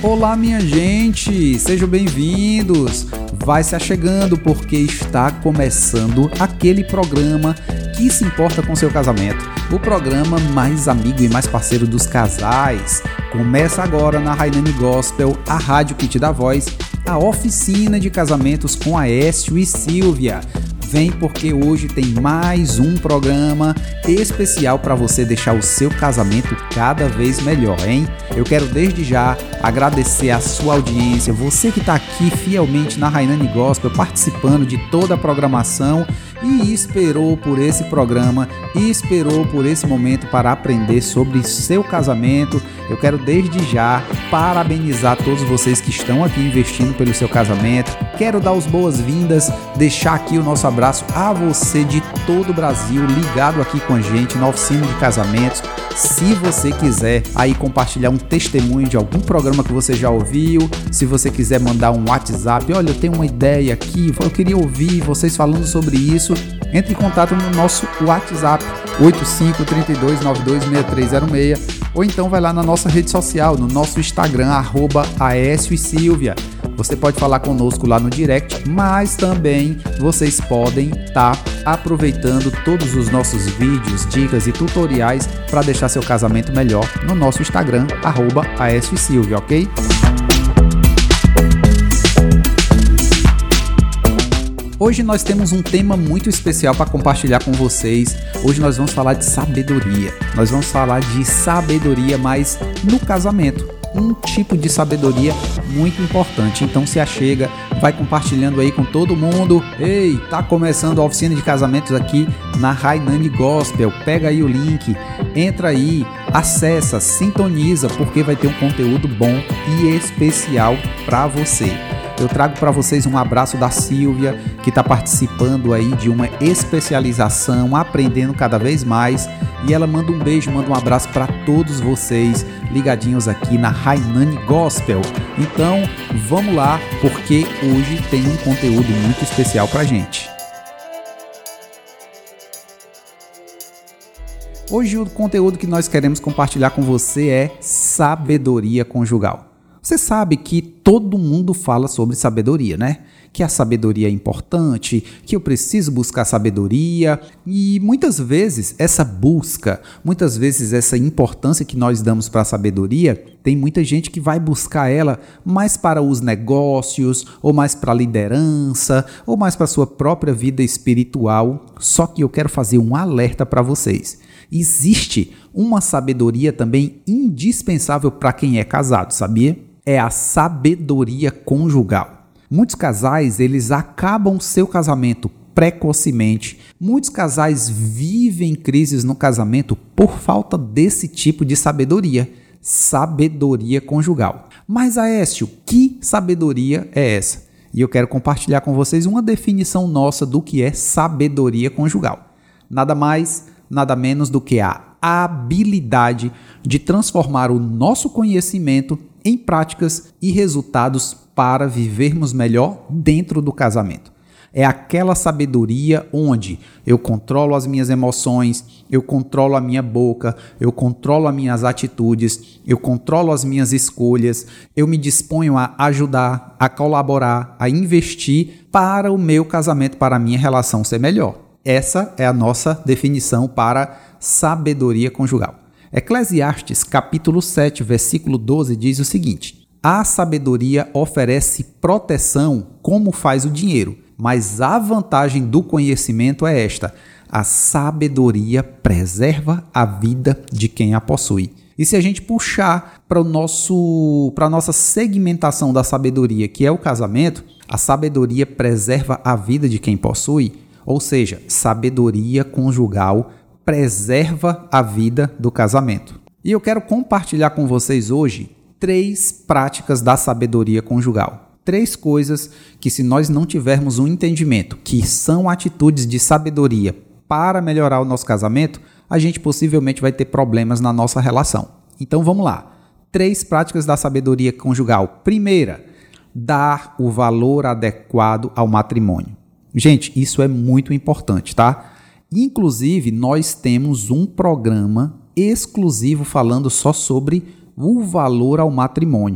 Olá, minha gente, sejam bem-vindos. Vai se achegando porque está começando aquele programa que se importa com seu casamento. O programa mais amigo e mais parceiro dos casais. Começa agora na Rainani Gospel, a rádio que te dá voz, a oficina de casamentos com Aécio e Silvia. Vem porque hoje tem mais um programa especial para você deixar o seu casamento cada vez melhor, hein? Eu quero desde já agradecer a sua audiência, você que está aqui fielmente na Rainani Gospel, participando de toda a programação e esperou por esse programa, e esperou por esse momento para aprender sobre seu casamento. Eu quero desde já parabenizar todos vocês que estão aqui investindo pelo seu casamento. Quero dar as boas-vindas, deixar aqui o nosso abraço a você de todo o Brasil, ligado aqui com a gente na oficina de casamentos. Se você quiser aí compartilhar um testemunho de algum programa que você já ouviu, se você quiser mandar um WhatsApp, olha, eu tenho uma ideia aqui, eu queria ouvir vocês falando sobre isso, entre em contato no nosso WhatsApp 8532926306, ou então vai lá na nossa rede social, no nosso Instagram, @Aécio e Silvia. Você pode falar conosco lá no direct, mas também vocês podem estar aproveitando todos os nossos vídeos, dicas e tutoriais para deixar seu casamento melhor no nosso Instagram, @Aécio e Silvia, ok? Hoje nós temos um tema muito especial para compartilhar com vocês. Hoje nós vamos falar de sabedoria. Nós vamos falar de sabedoria, mas no casamento. Um tipo de sabedoria muito importante. Então se achega, vai compartilhando aí com todo mundo. Ei, tá começando a oficina de casamentos aqui na Rainani Gospel. Pega aí o link, entra aí, acessa, sintoniza, porque vai ter um conteúdo bom e especial para você. Eu trago para vocês um abraço da Silvia, que está participando aí de uma especialização, aprendendo cada vez mais. E ela manda um beijo, manda um abraço para todos vocês ligadinhos aqui na Rainani Gospel. Então, vamos lá, porque hoje tem um conteúdo muito especial para gente. Hoje o conteúdo que nós queremos compartilhar com você é sabedoria conjugal. Você sabe que todo mundo fala sobre sabedoria, né? Que a sabedoria é importante, que eu preciso buscar sabedoria. E muitas vezes essa busca, muitas vezes essa importância que nós damos para a sabedoria, tem muita gente que vai buscar ela mais para os negócios, ou mais para a liderança, ou mais para a sua própria vida espiritual. Só que eu quero fazer um alerta para vocês. Existe uma sabedoria também indispensável para quem é casado, sabia? É a sabedoria conjugal. Muitos casais, eles acabam seu casamento precocemente. Muitos casais vivem crises no casamento por falta desse tipo de sabedoria conjugal. Mas, Aécio, que sabedoria é essa? E eu quero compartilhar com vocês uma definição nossa do que é sabedoria conjugal. Nada mais, nada menos do que a habilidade de transformar o nosso conhecimento em práticas e resultados para vivermos melhor dentro do casamento. É aquela sabedoria onde eu controlo as minhas emoções, eu controlo a minha boca, eu controlo as minhas atitudes, eu controlo as minhas escolhas, eu me disponho a ajudar, a colaborar, a investir para o meu casamento, para a minha relação ser melhor. Essa é a nossa definição para sabedoria conjugal. Eclesiastes, capítulo 7, versículo 12, diz o seguinte: a sabedoria oferece proteção como faz o dinheiro, mas a vantagem do conhecimento é esta: a sabedoria preserva a vida de quem a possui. E se a gente puxar para a nossa segmentação da sabedoria, que é o casamento, a sabedoria preserva a vida de quem possui, ou seja, sabedoria conjugal preserva a vida do casamento. E eu quero compartilhar com vocês hoje 3 práticas da sabedoria conjugal. 3 coisas que, se nós não tivermos um entendimento que são atitudes de sabedoria para melhorar o nosso casamento, a gente possivelmente vai ter problemas na nossa relação. Então vamos lá. 3 práticas da sabedoria conjugal. Primeira, dar o valor adequado ao matrimônio. Gente, isso é muito importante, tá? Inclusive, nós temos um programa exclusivo falando só sobre o valor ao matrimônio.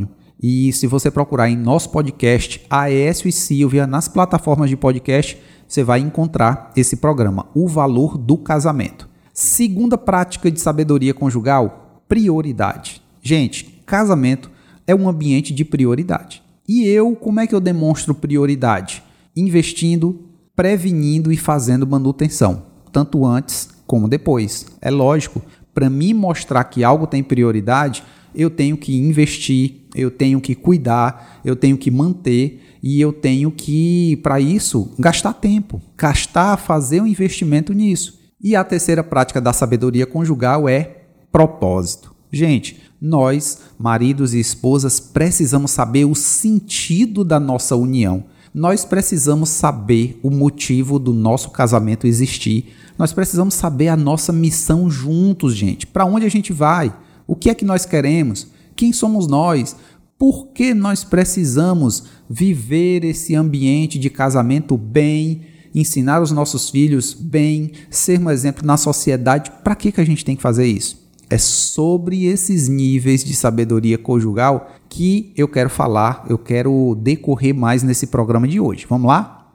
E se você procurar em nosso podcast, Aécio e Silvia, nas plataformas de podcast, você vai encontrar esse programa, O Valor do Casamento. Segunda prática de sabedoria conjugal, prioridade. Gente, casamento é um ambiente de prioridade. E como é que eu demonstro prioridade? Investindo, prevenindo e fazendo manutenção, tanto antes como depois. É lógico, para mim mostrar que algo tem prioridade, eu tenho que investir, eu tenho que cuidar, eu tenho que manter e eu tenho que, para isso, gastar tempo, fazer um investimento nisso. E a terceira prática da sabedoria conjugal é propósito. Gente, nós, maridos e esposas, precisamos saber o sentido da nossa união. Nós precisamos saber o motivo do nosso casamento existir. Nós precisamos saber a nossa missão juntos, gente. Para onde a gente vai? O que é que nós queremos? Quem somos nós? Por que nós precisamos viver esse ambiente de casamento bem, ensinar os nossos filhos bem, ser um exemplo na sociedade? Para que a gente tem que fazer isso? É sobre esses níveis de sabedoria conjugal que eu quero falar, eu quero decorrer mais nesse programa de hoje. Vamos lá?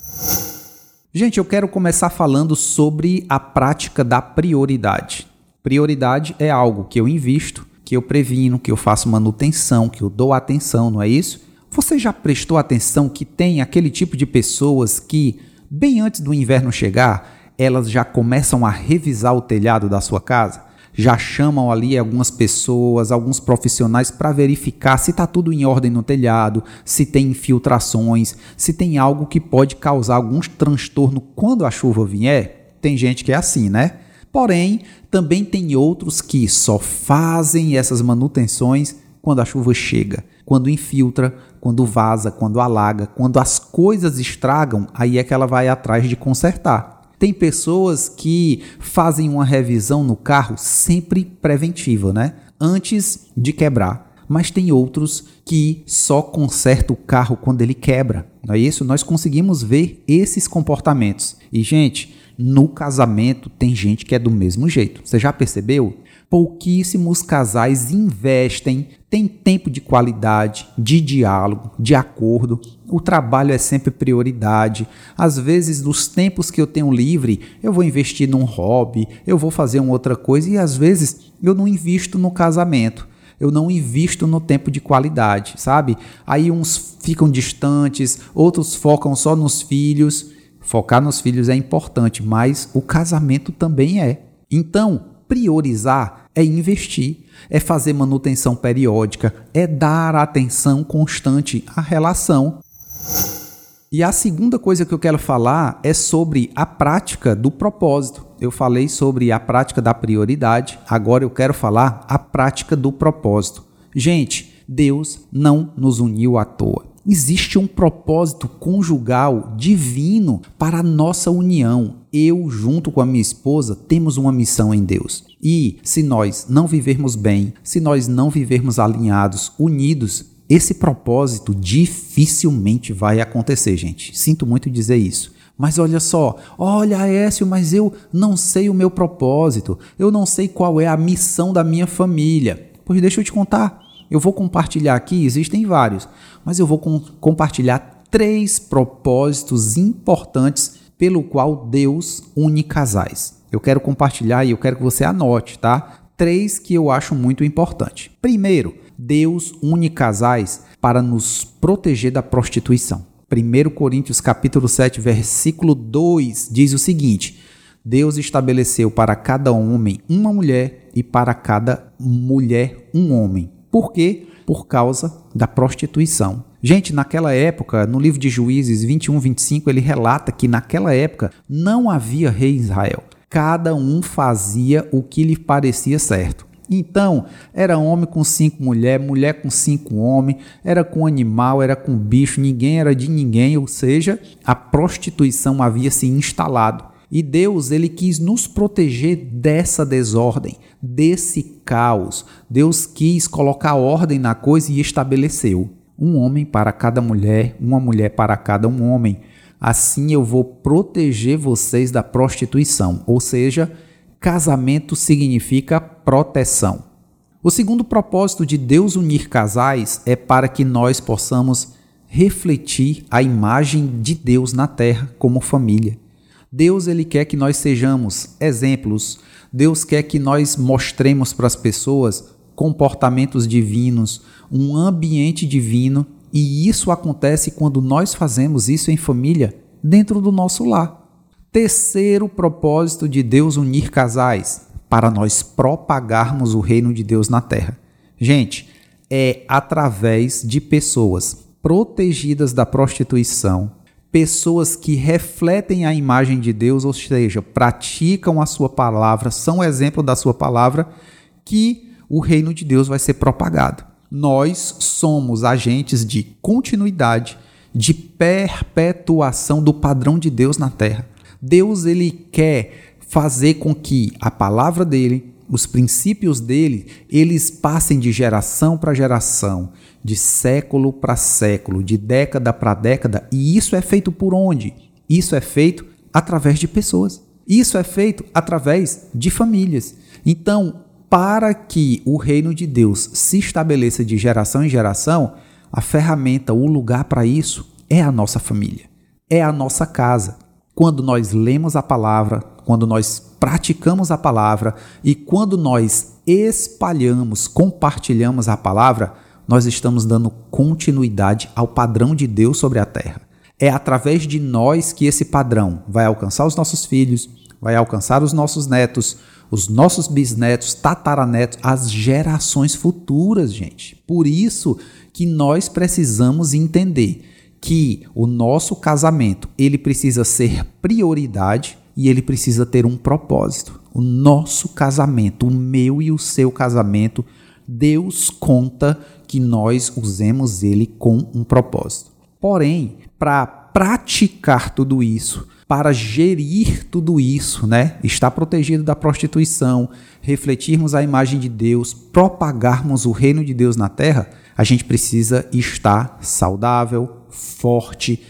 Gente, eu quero começar falando sobre a prática da prioridade. Prioridade é algo que eu invisto, que eu previno, que eu faço manutenção, que eu dou atenção, não é isso? Você já prestou atenção que tem aquele tipo de pessoas que, bem antes do inverno chegar, elas já começam a revisar o telhado da sua casa? Já chamam ali algumas pessoas, alguns profissionais para verificar se está tudo em ordem no telhado, se tem infiltrações, se tem algo que pode causar algum transtorno quando a chuva vier. Tem gente que é assim, né? Porém, também tem outros que só fazem essas manutenções quando a chuva chega, quando infiltra, quando vaza, quando alaga, quando as coisas estragam, aí é que ela vai atrás de consertar. Tem pessoas que fazem uma revisão no carro sempre preventiva, né? Antes de quebrar. Mas tem outros que só consertam o carro quando ele quebra. Não é isso? Nós conseguimos ver esses comportamentos. E, gente, no casamento tem gente que é do mesmo jeito. Você já percebeu? Pouquíssimos casais investem, têm tempo de qualidade, de diálogo, de acordo. O trabalho é sempre prioridade. Às vezes, dos tempos que eu tenho livre, eu vou investir num hobby, eu vou fazer uma outra coisa e às vezes eu não invisto no casamento. Eu não invisto no tempo de qualidade, sabe? Aí uns ficam distantes, outros focam só nos filhos. Focar nos filhos é importante, mas o casamento também é. Então, priorizar é investir, é fazer manutenção periódica, é dar atenção constante à relação. E a segunda coisa que eu quero falar é sobre a prática do propósito. Eu falei sobre a prática da prioridade, agora eu quero falar a prática do propósito. Gente, Deus não nos uniu à toa. Existe um propósito conjugal divino para a nossa união. Eu, junto com a minha esposa, temos uma missão em Deus. E se nós não vivermos bem, se nós não vivermos alinhados, unidos, esse propósito dificilmente vai acontecer, gente. Sinto muito dizer isso. Mas olha só, Aécio, mas eu não sei o meu propósito. Eu não sei qual é a missão da minha família. Pois deixa eu te contar. Eu vou compartilhar aqui, existem vários, mas eu vou compartilhar 3 propósitos importantes pelo qual Deus une casais. Eu quero compartilhar e eu quero que você anote, tá? 3 que eu acho muito importante. Primeiro, Deus une casais para nos proteger da prostituição. 1 Coríntios capítulo 7, versículo 2 diz o seguinte: Deus estabeleceu para cada homem uma mulher e para cada mulher um homem. Por quê? Por causa da prostituição. Gente, naquela época, no livro de Juízes 21, 25, ele relata que naquela época não havia rei em Israel. Cada um fazia o que lhe parecia certo. Então, era homem com 5 mulheres, mulher com 5 homens, era com animal, era com bicho, ninguém era de ninguém, ou seja, a prostituição havia se instalado. E Deus, ele quis nos proteger dessa desordem, desse caos. Deus quis colocar ordem na coisa e estabeleceu um homem para cada mulher, uma mulher para cada um homem. Assim eu vou proteger vocês da prostituição. Ou seja, casamento significa proteção. O segundo propósito de Deus unir casais é para que nós possamos refletir a imagem de Deus na terra como família. Deus ele quer que nós sejamos exemplos. Deus quer que nós mostremos para as pessoas comportamentos divinos, um ambiente divino, e isso acontece quando nós fazemos isso em família dentro do nosso lar. Terceiro propósito de Deus unir casais, para nós propagarmos o reino de Deus na terra. Gente, é através de pessoas protegidas da prostituição, pessoas que refletem a imagem de Deus, ou seja, praticam a sua palavra, são exemplo da sua palavra, que o reino de Deus vai ser propagado. Nós somos agentes de continuidade, de perpetuação do padrão de Deus na terra. Deus ele quer fazer com que a palavra dele, os princípios dele, eles passem de geração para geração, de século para século, de década para década. E isso é feito por onde? Isso é feito através de pessoas. Isso é feito através de famílias. Então, para que o reino de Deus se estabeleça de geração em geração, a ferramenta, o lugar para isso é a nossa família, é a nossa casa. Quando nós lemos a palavra, quando nós praticamos a palavra e quando nós espalhamos, compartilhamos a palavra, nós estamos dando continuidade ao padrão de Deus sobre a terra. É através de nós que esse padrão vai alcançar os nossos filhos, vai alcançar os nossos netos, os nossos bisnetos, tataranetos, as gerações futuras, gente. Por isso que nós precisamos entender que o nosso casamento, ele precisa ser prioridade e ele precisa ter um propósito. O nosso casamento, o meu e o seu casamento, Deus conta que nós usemos ele com um propósito. Porém, para praticar tudo isso, para gerir tudo isso, estar protegido da prostituição, refletirmos a imagem de Deus, propagarmos o reino de Deus na terra, a gente precisa estar saudável, forte,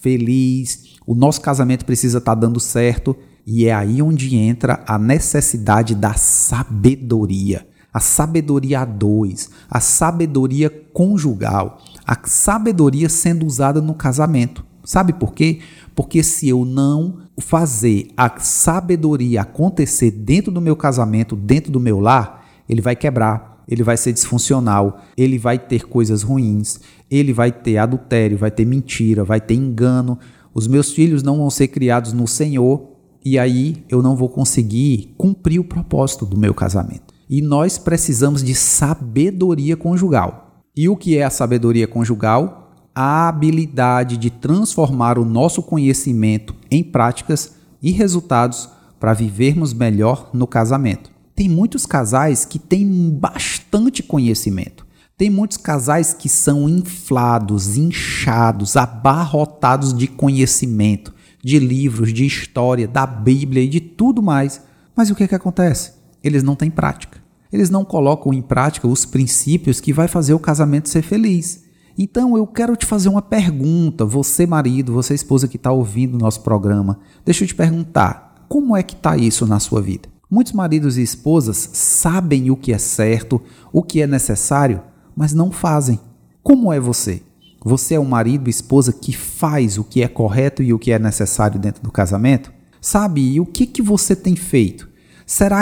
feliz. O nosso casamento precisa estar dando certo e é aí onde entra a necessidade da sabedoria. A sabedoria a dois, a sabedoria conjugal, a sabedoria sendo usada no casamento. Sabe por quê? Porque se eu não fazer a sabedoria acontecer dentro do meu casamento, dentro do meu lar, ele vai quebrar, ele vai ser disfuncional, ele vai ter coisas ruins, ele vai ter adultério, vai ter mentira, vai ter engano. Os meus filhos não vão ser criados no Senhor e aí eu não vou conseguir cumprir o propósito do meu casamento. E nós precisamos de sabedoria conjugal. E o que é a sabedoria conjugal? A habilidade de transformar o nosso conhecimento em práticas e resultados para vivermos melhor no casamento. Tem muitos casais que têm bastante conhecimento. Tem muitos casais que são inflados, inchados, abarrotados de conhecimento, de livros, de história, da Bíblia e de tudo mais. Mas o que acontece? Eles não têm prática. Eles não colocam em prática os princípios que vai fazer o casamento ser feliz. Então eu quero te fazer uma pergunta, você marido, você esposa que está ouvindo o nosso programa, deixa eu te perguntar, como é que está isso na sua vida? Muitos maridos e esposas sabem o que é certo, o que é necessário, mas não fazem. Como é você? Você é um marido e esposa que faz o que é correto e o que é necessário dentro do casamento? Sabe, e o que você tem feito? Será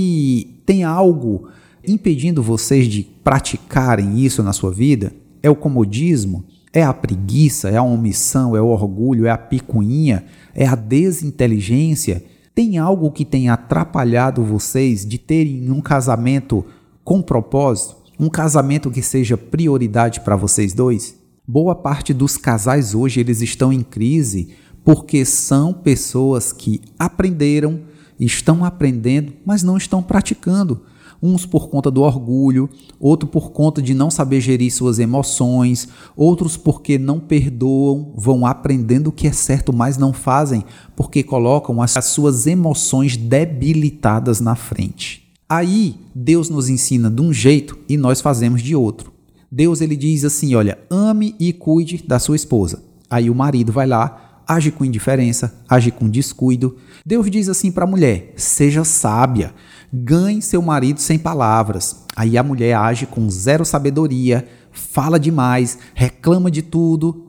que tem algo impedindo vocês de praticarem isso na sua vida? É o comodismo? É a preguiça? É a omissão? É o orgulho? É a picuinha? É a desinteligência? Tem algo que tem atrapalhado vocês de terem um casamento com propósito? Um casamento que seja prioridade para vocês dois? Boa parte dos casais hoje eles estão em crise porque são pessoas que aprenderam, estão aprendendo, mas não estão praticando. Uns por conta do orgulho, outro por conta de não saber gerir suas emoções, outros porque não perdoam, vão aprendendo o que é certo, mas não fazem, porque colocam as suas emoções debilitadas na frente. Aí, Deus nos ensina de um jeito e nós fazemos de outro. Deus ele diz assim, olha, ame e cuide da sua esposa. Aí o marido vai lá, age com indiferença, age com descuido. Deus diz assim para a mulher: seja sábia, ganhe seu marido sem palavras. Aí a mulher age com zero sabedoria, fala demais, reclama de tudo.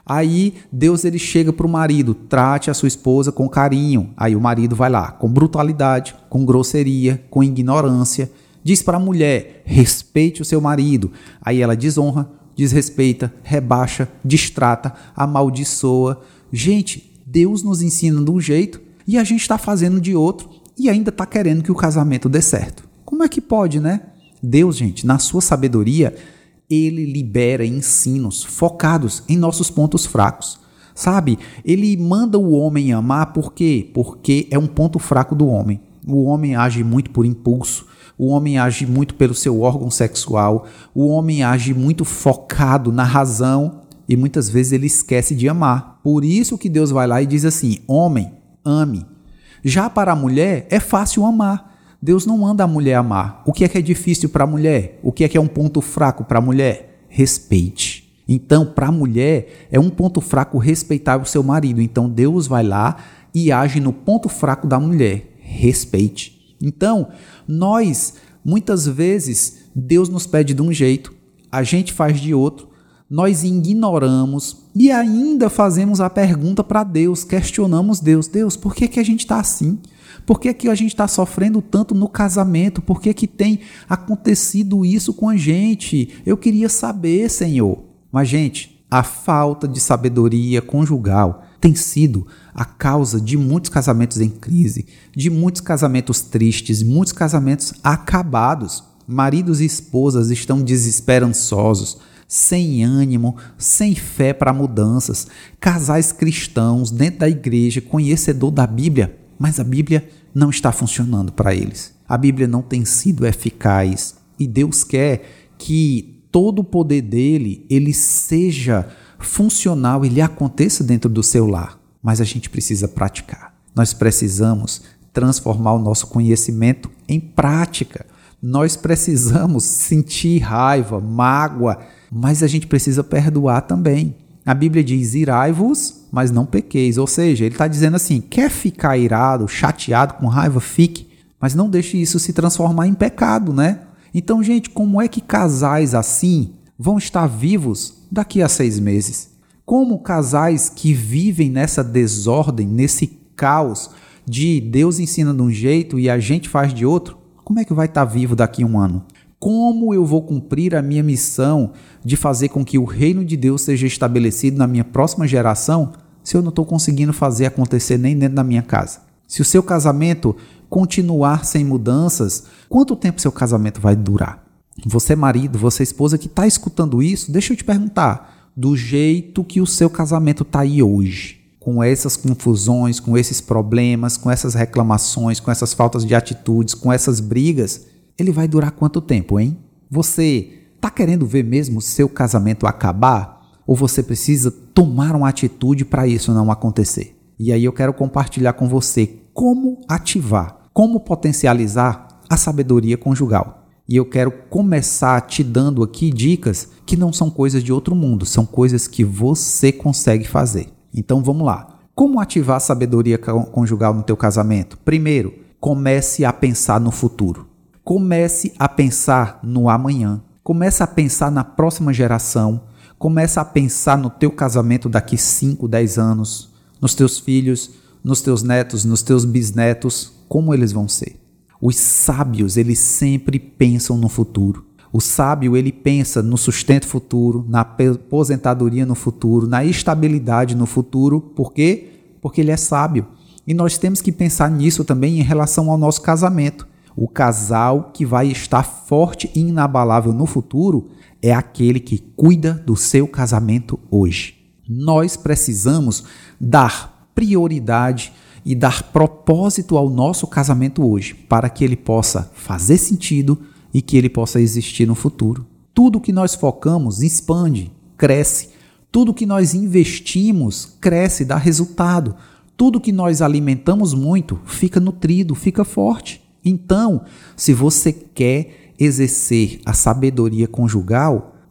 Aí Deus ele chega para o marido: trate a sua esposa com carinho. Aí o marido vai lá com brutalidade, com grosseria, com ignorância. Diz para a mulher: respeite o seu marido. Aí ela desonra, desrespeita, rebaixa, distrata, amaldiçoa. Gente, Deus nos ensina de um jeito e a gente está fazendo de outro e ainda está querendo que o casamento dê certo. Como é que pode, né? Deus, gente, na sua sabedoria, ele libera ensinos focados em nossos pontos fracos. Sabe? Ele manda o homem amar por quê? Porque é um ponto fraco do homem. O homem age muito por impulso. O homem age muito pelo seu órgão sexual. O homem age muito focado na razão e muitas vezes ele esquece de amar. Por isso que Deus vai lá e diz assim: homem, ame. Já para a mulher é fácil amar. Deus não manda a mulher amar. O que é difícil para a mulher? O que é um ponto fraco para a mulher? Respeite. Então, para a mulher, é um ponto fraco respeitar o seu marido. Então, Deus vai lá e age no ponto fraco da mulher. Respeite. Então, nós, muitas vezes, Deus nos pede de um jeito, a gente faz de outro, nós ignoramos e ainda fazemos a pergunta para Deus, questionamos Deus. Deus, por que a gente está assim? Por que a gente está sofrendo tanto no casamento? Por que tem acontecido isso com a gente? Eu queria saber, Senhor. Mas, gente, a falta de sabedoria conjugal tem sido a causa de muitos casamentos em crise, de muitos casamentos tristes, muitos casamentos acabados. Maridos e esposas estão desesperançosos, sem ânimo, sem fé para mudanças. Casais cristãos dentro da igreja, conhecedor da Bíblia, mas a Bíblia não está funcionando para eles. A Bíblia não tem sido eficaz e Deus quer que todo o poder dele, ele seja funcional, ele aconteça dentro do seu lar. Mas a gente precisa praticar. Nós precisamos transformar o nosso conhecimento em prática. Nós precisamos sentir raiva, mágoa, mas a gente precisa perdoar também. A Bíblia diz: irai-vos, mas não pequeis. Ou seja, ele está dizendo assim: quer ficar irado, chateado, com raiva, fique, mas não deixe isso se transformar em pecado, né? Então, gente, como é que casais assim vão estar vivos daqui a 6 meses? Como casais que vivem nessa desordem, nesse caos de Deus ensina de um jeito e a gente faz de outro, como é que vai estar vivo daqui a 1 ano? Como eu vou cumprir a minha missão de fazer com que o reino de Deus seja estabelecido na minha próxima geração se eu não estou conseguindo fazer acontecer nem dentro da minha casa? Se o seu casamento continuar sem mudanças, quanto tempo seu casamento vai durar? Você marido, você esposa que está escutando isso, deixa eu te perguntar, do jeito que o seu casamento está aí hoje, com essas confusões, com esses problemas, com essas reclamações, com essas faltas de atitudes, com essas brigas, ele vai durar quanto tempo, hein? Você está querendo ver mesmo o seu casamento acabar? Ou você precisa tomar uma atitude para isso não acontecer? E aí eu quero compartilhar com você como ativar, como potencializar a sabedoria conjugal. E eu quero começar te dando aqui dicas que não são coisas de outro mundo, são coisas que você consegue fazer. Então vamos lá. Como ativar a sabedoria conjugal no teu casamento? Primeiro, comece a pensar no futuro. Comece a pensar no amanhã. Comece a pensar na próxima geração. Comece a pensar no teu casamento daqui 5, 10 anos, nos teus filhos, nos teus netos, nos teus bisnetos, como eles vão ser. Os sábios, eles sempre pensam no futuro. O sábio, ele pensa no sustento futuro, na aposentadoria no futuro, na estabilidade no futuro. Por quê? Porque ele é sábio. E nós temos que pensar nisso também em relação ao nosso casamento. O casal que vai estar forte e inabalável no futuro é aquele que cuida do seu casamento hoje. Nós precisamos dar prioridade e dar propósito ao nosso casamento hoje, para que ele possa fazer sentido e que ele possa existir no futuro. Tudo que nós focamos expande, cresce. Tudo que nós investimos cresce, dá resultado. Tudo que nós alimentamos muito fica nutrido, fica forte. Então, se você quer exercer a sabedoria conjugal,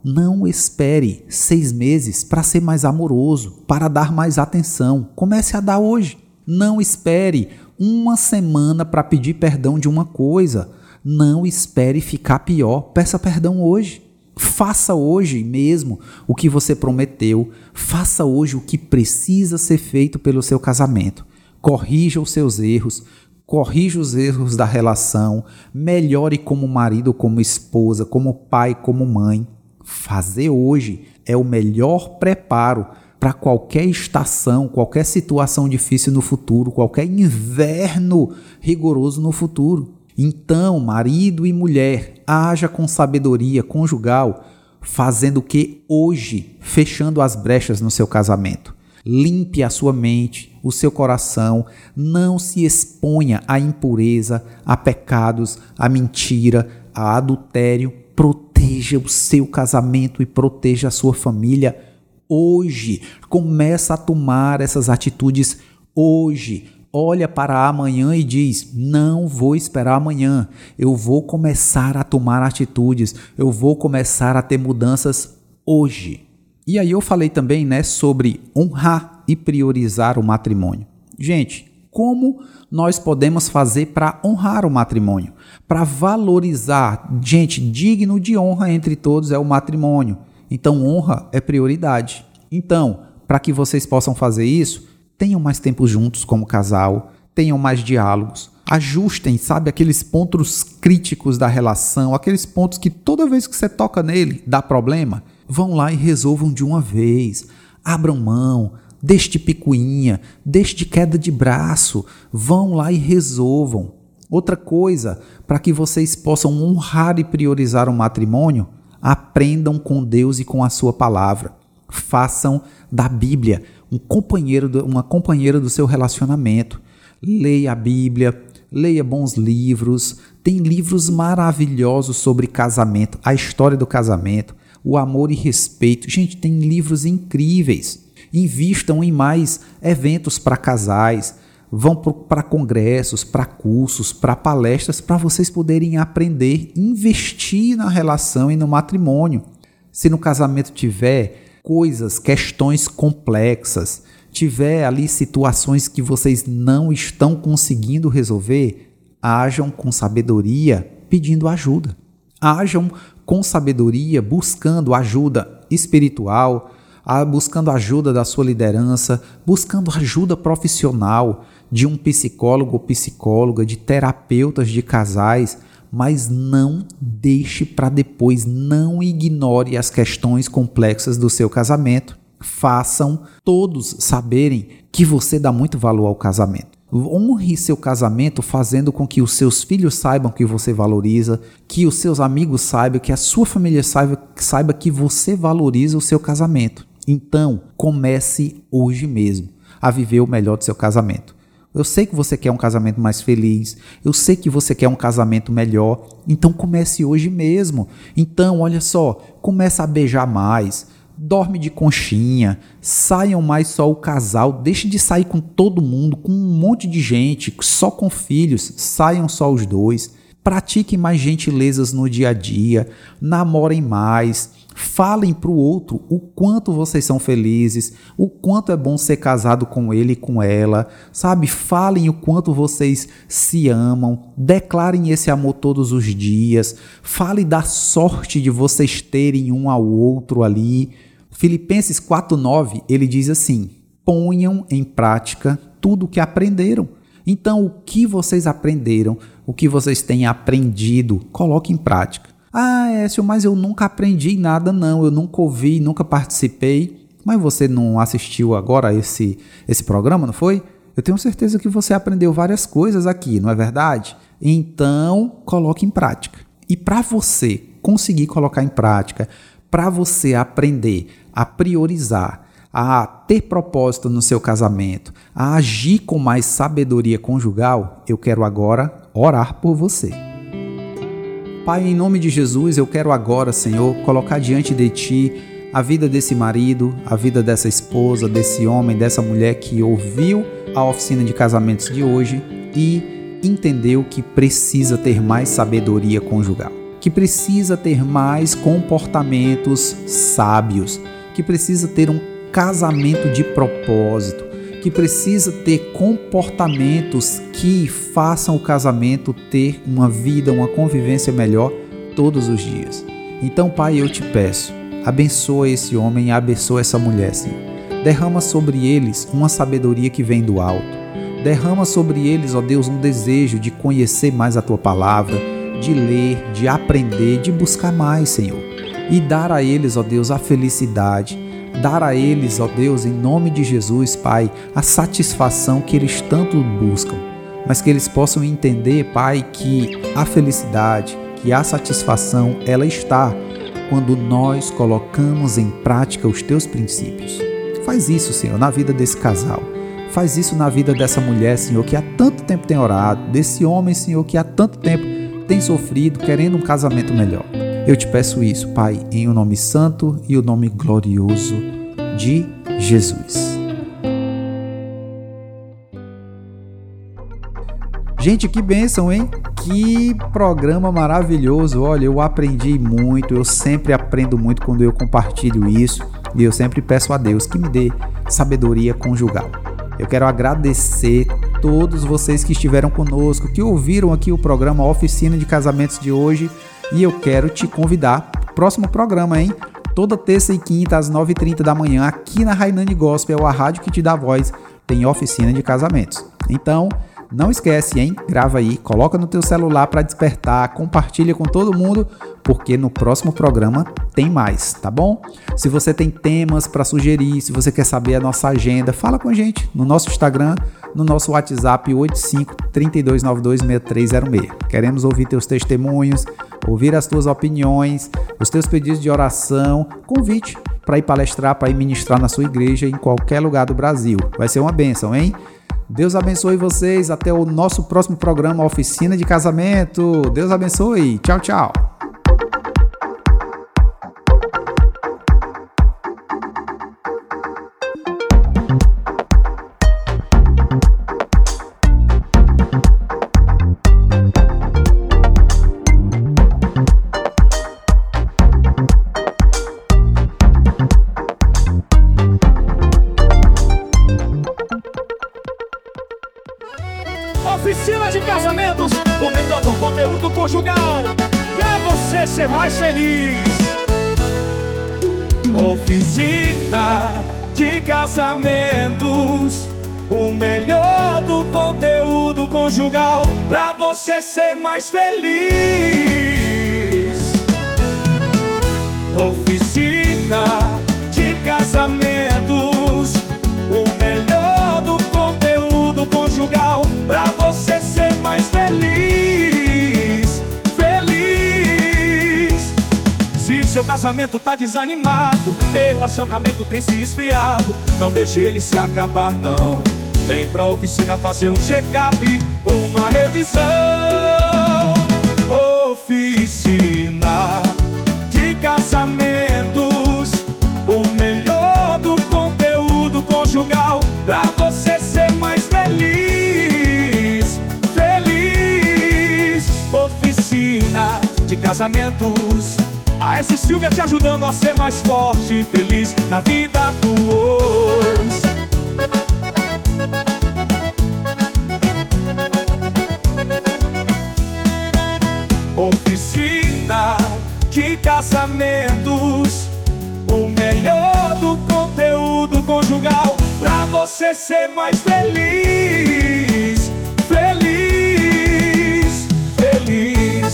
Não espere 6 meses para ser mais amoroso, para dar mais atenção. Comece a dar hoje. Não espere uma semana para pedir perdão de uma coisa. Não espere ficar pior. Peça perdão hoje. Faça hoje mesmo o que você prometeu. Faça hoje o que precisa ser feito pelo seu casamento. Corrija os seus erros. Corrija os erros da relação. Melhore como marido, como esposa, como pai, como mãe. Fazer hoje é o melhor preparo para qualquer estação, qualquer situação difícil no futuro, qualquer inverno rigoroso no futuro. Então, marido e mulher, haja com sabedoria conjugal, fazendo o que hoje, fechando as brechas no seu casamento. Limpe a sua mente, o seu coração, não se exponha à impureza, a pecados, a mentira, a adultério. Proteja o seu casamento e proteja a sua família hoje. Começa a tomar essas atitudes hoje. Olha para amanhã e diz: não vou esperar amanhã. Eu vou começar a tomar atitudes. Eu vou começar a ter mudanças hoje. E aí eu falei também, sobre honrar e priorizar o matrimônio. Gente, como nós podemos fazer para honrar o matrimônio? Para valorizar, gente, digno de honra entre todos é o matrimônio. Então, honra é prioridade. Então, para que vocês possam fazer isso, tenham mais tempo juntos como casal, tenham mais diálogos, ajustem, aqueles pontos críticos da relação, aqueles pontos que toda vez que você toca nele dá problema, vão lá e resolvam de uma vez, abram mão, deixe de picuinha, deixe de queda de braço, vão lá e resolvam. Outra coisa, para que vocês possam honrar e priorizar o matrimônio, aprendam com Deus e com a sua palavra. Façam da Bíblia uma companheira do seu relacionamento. Leia a Bíblia, leia bons livros. Tem livros maravilhosos sobre casamento, a história do casamento, o amor e respeito. Gente, tem livros incríveis. Invistam em mais eventos para casais. Vão para congressos, para cursos, para palestras, para vocês poderem aprender, investir na relação e no matrimônio. Se no casamento tiver questões complexas, tiver ali situações que vocês não estão conseguindo resolver, hajam com sabedoria pedindo ajuda. Hajam com sabedoria buscando ajuda espiritual, buscando ajuda da sua liderança, buscando ajuda profissional de um psicólogo ou psicóloga, de terapeutas de casais, mas não deixe para depois, não ignore as questões complexas do seu casamento. Façam todos saberem que você dá muito valor ao casamento. Honre seu casamento fazendo com que os seus filhos saibam que você valoriza, que os seus amigos saibam, que a sua família saiba que você valoriza o seu casamento. Então, comece hoje mesmo a viver o melhor do seu casamento. Eu sei que você quer um casamento mais feliz, eu sei que você quer um casamento melhor, então comece hoje mesmo. Então, olha só, começa a beijar mais, dorme de conchinha, saiam mais só o casal, deixe de sair com todo mundo, com um monte de gente, só com filhos, saiam só os dois, pratiquem mais gentilezas no dia a dia, namorem mais, falem para o outro o quanto vocês são felizes, o quanto é bom ser casado com ele e com ela, falem o quanto vocês se amam, declarem esse amor todos os dias, falem da sorte de vocês terem um ao outro ali. Filipenses 4:9, ele diz assim: ponham em prática tudo o que aprenderam. Então, o que vocês aprenderam, o que vocês têm aprendido, coloque em prática. Écio, mas eu nunca aprendi nada não, eu nunca ouvi, nunca participei. Mas você não assistiu agora esse programa, não foi? Eu tenho certeza que você aprendeu várias coisas aqui, não é verdade? Então, coloque em prática. E para você conseguir colocar em prática, para você aprender a priorizar, a ter propósito no seu casamento, a agir com mais sabedoria conjugal, eu quero agora orar por você. Pai, em nome de Jesus, eu quero agora, Senhor, colocar diante de Ti a vida desse marido, a vida dessa esposa, desse homem, dessa mulher que ouviu a oficina de casamentos de hoje e entendeu que precisa ter mais sabedoria conjugal. que precisa ter mais comportamentos sábios, que precisa ter um casamento de propósito, que precisa ter comportamentos que façam o casamento ter uma vida, uma convivência melhor todos os dias. Então, Pai, eu te peço, abençoa esse homem e abençoa essa mulher, Senhor. Derrama sobre eles uma sabedoria que vem do alto. Derrama sobre eles, ó Deus, um desejo de conhecer mais a Tua palavra, de ler, de aprender, de buscar mais, Senhor. E dar a eles, ó Deus, a felicidade. Dar a eles, ó Deus, em nome de Jesus, Pai, a satisfação que eles tanto buscam. Mas que eles possam entender, Pai, que a felicidade, que a satisfação, ela está quando nós colocamos em prática os Teus princípios. Faz isso, Senhor, na vida desse casal. Faz isso na vida dessa mulher, Senhor, que há tanto tempo tem orado, desse homem, Senhor, que há tanto tempo tem sofrido, querendo um casamento melhor. Eu te peço isso, Pai, em o nome santo e o nome glorioso de Jesus. Gente, que bênção, hein? Que programa maravilhoso. Olha, eu aprendi muito, eu sempre aprendo muito quando eu compartilho isso e eu sempre peço a Deus que me dê sabedoria conjugal. Eu quero agradecer todos vocês que estiveram conosco, que ouviram aqui o programa Oficina de Casamentos de hoje. E eu quero te convidar para o próximo programa, hein? Toda terça e quinta, às 9h30 da manhã, aqui na Rainane Gospel, a rádio que te dá voz, tem Oficina de Casamentos. Então, não esquece, hein? Grava aí, coloca no teu celular para despertar, compartilha com todo mundo, porque no próximo programa tem mais, tá bom? Se você tem temas para sugerir, se você quer saber a nossa agenda, fala com a gente no nosso Instagram, no nosso WhatsApp 85-3292-6306. Queremos ouvir teus testemunhos, ouvir as tuas opiniões, os teus pedidos de oração, convite para ir palestrar, para ir ministrar na sua igreja em qualquer lugar do Brasil. Vai ser uma bênção, hein? Deus abençoe vocês. Até o nosso próximo programa, Oficina de Casamento. Deus abençoe. Tchau, tchau. Oficina de Casamentos, o melhor do conteúdo conjugal, pra você ser mais feliz. Oficina de Casamentos, o melhor do conteúdo conjugal, pra você ser mais feliz. Oficina de Casamentos, o melhor do conteúdo conjugal, pra você ser mais feliz, feliz. Se seu casamento tá desanimado, relacionamento tem se esfriado, não deixe ele se acabar não. Vem pra oficina fazer um check-up, uma revisão. Oficina de Casamentos, o melhor do conteúdo conjugal, pra você ser mais feliz, feliz. Oficina de Casamentos, a S. Silvia te ajudando a ser mais forte e feliz na vida do hoje. Oficina de Casamentos, o melhor do conteúdo conjugal, pra você ser mais feliz, feliz, feliz.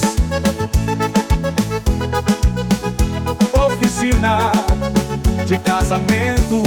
Oficina de Casamentos.